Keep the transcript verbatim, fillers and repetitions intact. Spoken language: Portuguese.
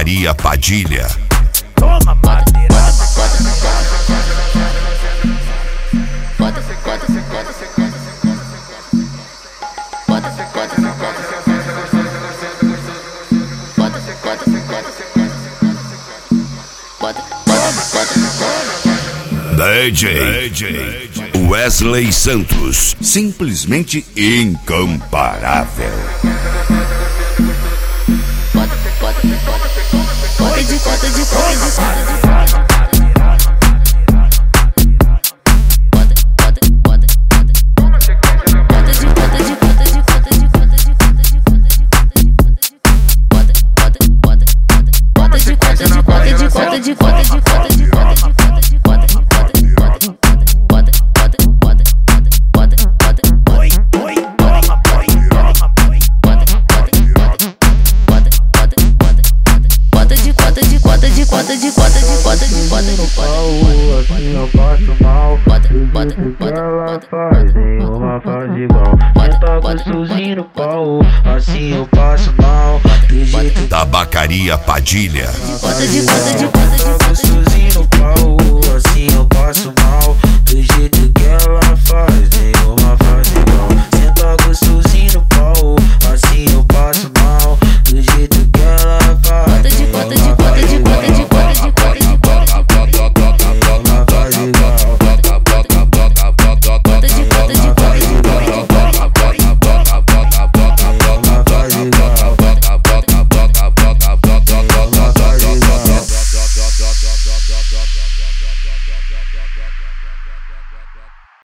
Tabacaria Padilha. Toma, madeira. D J Wesley Santos, simplesmente incomparável. Corre de conta de corre de assim eu passo mal. Tudo que ela faz nenhuma faz igual. Tá gostosinho no pau, assim eu passo mal. Tabacaria Padilha. Bota de bota de bota de Tá gostosinho no